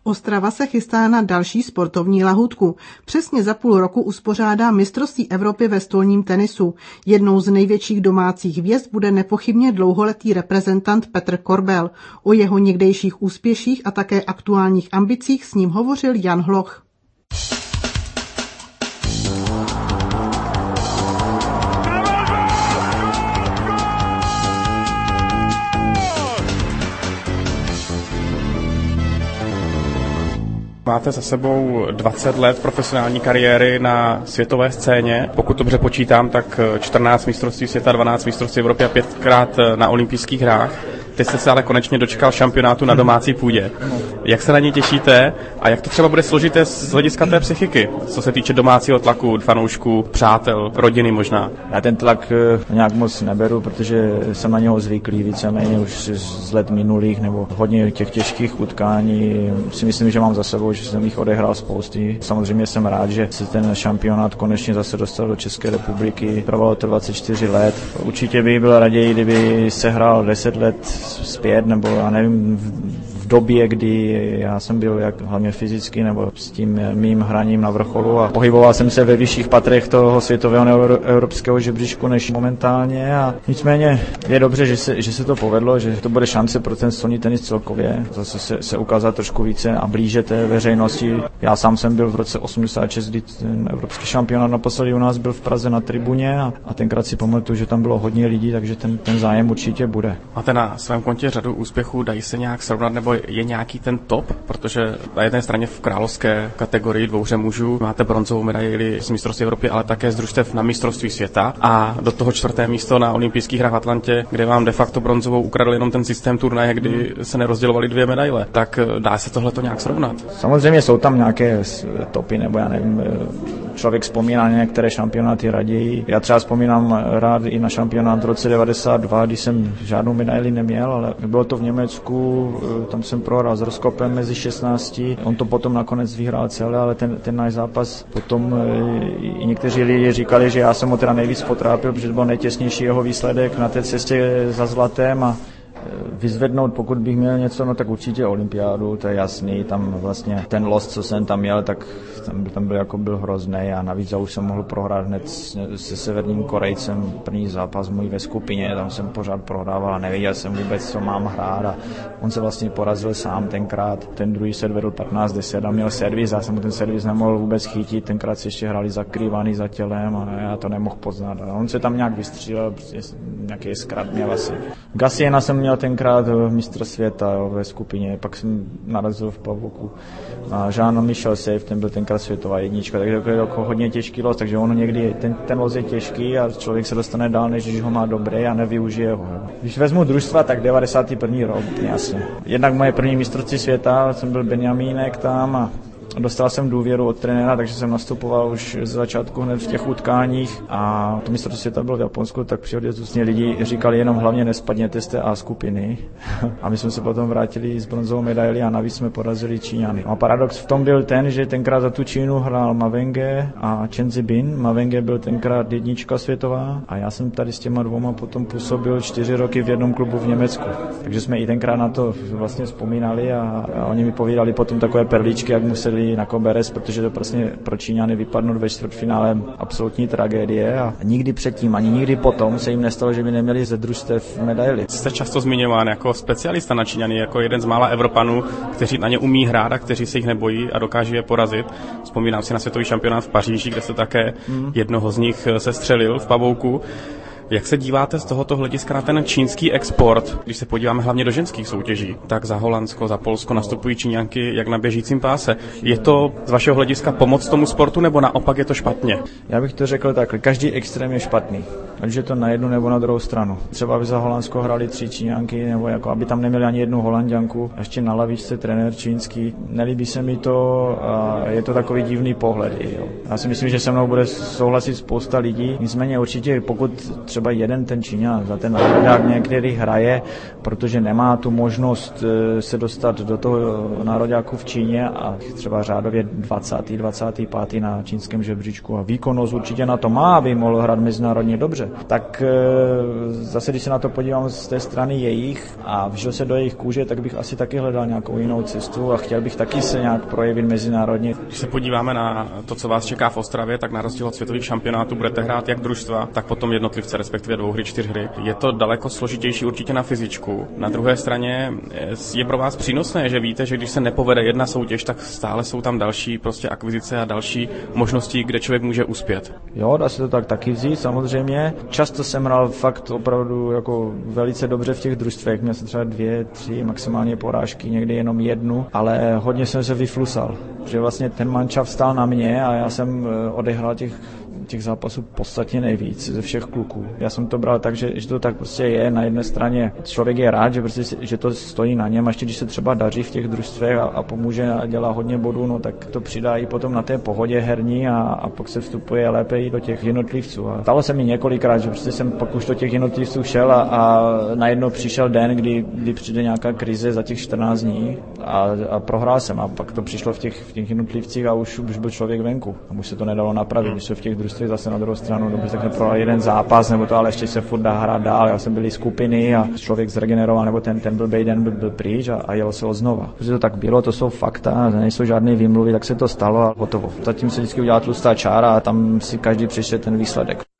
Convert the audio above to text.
Ostrava se chystá na další sportovní lahůdku. Přesně za půl roku uspořádá mistrovství Evropy ve stolním tenisu. Jednou z největších domácích hvězd bude nepochybně dlouholetý reprezentant Petr Korbel. O jeho někdejších úspěších a také aktuálních ambicích s ním hovořil Jan Hloch. Máte za sebou 20 let profesionální kariéry na světové scéně. Pokud dobře počítám, tak 14 mistrovství světa, 12 mistrovství Evropy a 5krát na olympijských hrách. Teď jste se ale konečně dočkal šampionátu na domácí půdě. Jak se na něj těšíte a jak to třeba bude složité z hlediska té psychiky, co se týče domácího tlaku, fanoušků, přátel, rodiny možná? Já ten tlak nějak moc neberu, protože jsem na něho zvyklý víceméně už z let minulých nebo hodně těch těžkých utkání. Si myslím, že mám za sebou, že jsem jich odehrál spousty. Samozřejmě jsem rád, že se ten šampionát konečně zase dostal do České republiky. Trvalo to 24 let. Určitě bych byl raději, kdyby se hrál 10 let zpět, nebo já nevím, v době, kdy já jsem byl jak hlavně fyzicky nebo s tím mým hraním na vrcholu a pohyboval jsem se ve vyšších patrech toho světového evropského žebříčku než momentálně a nicméně je dobře, že se to povedlo, že to bude šance pro ten stolní tenis celkově, zase se ukázat trošku více a blíže té veřejnosti. Já sám jsem byl v roce 86, kdy ten evropský šampionát naposledy u nás byl v Praze na tribuně a tenkrát si pamatuju, že tam bylo hodně lidí, takže ten zájem určitě bude. Máte na svém kontě řadu úspěchů, dají se nějak srovnat, nebo je nějaký ten top? Protože na jedné straně v královské kategorii dvouhře mužů máte bronzovou medaili z mistrovství Evropy, ale také z družstev na mistrovství světa a do toho 4. místo na olympijských hrách v Atlantě, kde vám de facto bronzovou ukradl jenom ten systém turnaje, kdy se nerozdělovaly 2 medaile. Tak dá se tohle to nějak srovnat? Samozřejmě jsou tam nějaké topy, nebo já nevím, člověk vzpomíná na některé šampionáty raději. Já třeba vzpomínám rád i na šampionát v roce 92, kdy jsem žádnou medaili neměl, ale bylo to v Německu, tam jsem prohrál s Roskopem mezi 16. On to potom nakonec vyhrál celé, ale ten náš zápas potom i někteří lidi říkali, že já jsem ho teda nejvíc potrápil, protože to byl nejtěsnější jeho výsledek na té cestě za zlatem a vyzvednout, pokud bych měl něco, no tak určitě olympiádu, to je jasný, tam vlastně ten los, co jsem tam měl, tak tam byl hrozný a navíc já už jsem mohl prohrát hned se Severním Korejcem první zápas můj ve skupině, tam jsem pořád prohrával a nevěděl jsem vůbec, co mám hrát a on se vlastně porazil sám tenkrát, ten druhý set vedl 15-10 a měl servis, já jsem mu ten servis nemohl vůbec chytit, tenkrát si ještě hráli zakrývaný za tělem a já to nemohl poznat a on se tam nějak vystřílel, prostě nějaký zkrat měl asi. Gassiena jsem měl tenkrát mistr světa ve skupině, pak jsem narazil v pavouku a Jean-Michel Seyf, ten byl tenkrát světová jednička, takže to je jako hodně těžký los, takže ono někdy, ten los je těžký a člověk se dostane dál, než když ho má dobrý a nevyužije ho. Když vezmu družstva, tak 91. rok, jasně. Jednak moje první mistrovství světa, jsem byl Benjamínek tam a dostal jsem důvěru od trenéra, takže jsem nastupoval už z začátku hned v těch utkáních a to mistrovství světa bylo v Japonsku, tak při odjezdu lidi říkali jenom hlavně nespadněte z té A skupiny a my jsme se potom vrátili s bronzovou medaili a navíc jsme porazili Číňany. A paradox v tom byl ten, že tenkrát za tu Čínu hrál Mavenge a Chen Zibin. Mavenge byl tenkrát jednička světová a já jsem tady s těma dvoma potom působil 4 roky v jednom klubu v Německu. Takže jsme i tenkrát na to vlastně vzpomínali a oni mi povídali potom takové perličky, jak museli na Koberes, protože to prostě pro Číňany vypadnout ve čtvrtfinále absolutní tragédie a nikdy předtím, ani nikdy potom se jim nestalo, že by neměli ze družstev medaily. Jste často zmiňován jako specialista na Číňany, jako jeden z mála Evropanů, kteří na ně umí hrát a kteří se jich nebojí a dokáží je porazit. Vzpomínám si na světový šampionát v Paříži, kde se také jednoho z nich sestřelil v pavouku. Jak se díváte z tohoto hlediska na ten čínský export, když se podíváme hlavně do ženských soutěží? Tak za Holandsko, za Polsko nastupují Číňanky jak na běžícím páse. Je to z vašeho hlediska pomoc tomu sportu, nebo naopak je to špatně? Já bych to řekl takhle, každý extrém je špatný. Ať je to na jednu nebo na druhou stranu. Třeba by za Holandsko hráli 3 Číňanky, nebo jako aby tam neměli ani jednu Holanďanku. Ještě na lavičce trenér čínský. Nelíbí se mi to a je to takový divný pohled. Jo. Já si myslím, že se mnou bude souhlasit spousta lidí. Nicméně určitě, pokud třeba jeden ten Číňan za ten národák některý hraje, protože nemá tu možnost se dostat do toho nároďáku v Číně a třeba řádově 25. na čínském žebříčku a výkonnost určitě na to má, aby mohl hrát mezinárodně dobře. Tak zase, když se na to podívám z té strany jejich a vžil se do jejich kůže, tak bych asi taky hledal nějakou jinou cestu a chtěl bych taky se nějak projevit mezinárodně. Když se podíváme na to, co vás čeká v Ostravě, tak na rozdíl od světových šampionátů budete hrát jak družstva, tak potom jednotlivce, respektive 2 hry, 4 hry. Je to daleko složitější určitě na fyzičku. Na druhé straně je pro vás přínosné, že víte, že když se nepovede jedna soutěž, tak stále jsou tam další prostě akvizice a další možnosti, kde člověk může uspět. Jo, dá se to tak taky vzít, samozřejmě. Často jsem hrál fakt opravdu jako velice dobře v těch družstvech. Měl jsem třeba 2, 3 maximálně porážky, někdy jenom 1, ale hodně jsem se vyflusal. Že vlastně ten mančaft stál na mě a já jsem odehrál těch zápasů podstatně nejvíc ze všech kluků. Já jsem to bral tak, že to tak prostě je. Na jedné straně člověk je rád, že to stojí na něm, a ještě když se třeba daří v těch družstvech a pomůže a dělá hodně bodů, no tak to přidá i potom na té pohodě herní a pak se vstupuje lépe i do těch jednotlivců. A stalo se mi několikrát, že prostě jsem pak už do těch jednotlivců šel a najednou přišel den, kdy přijde nějaká krize za těch 14 dní a prohrál jsem, a pak to přišlo v těch jednotlivcích a už byl člověk venku. A už se to nedalo napravit, když se v těch družstvech zase na druhou stranu, dobře, tak neprohrál jeden zápas, nebo to, ale ještě se furt dá hrát dál. Já jsem byli skupiny a člověk zregeneroval, nebo ten blbej den byl pryč a jelo se ho znova. Protože to tak bylo, to jsou fakta, nejsou žádné výmluvy, tak se to stalo a hotovo. Zatím se vždycky udělá tlustá čára a tam si každý přečte ten výsledek.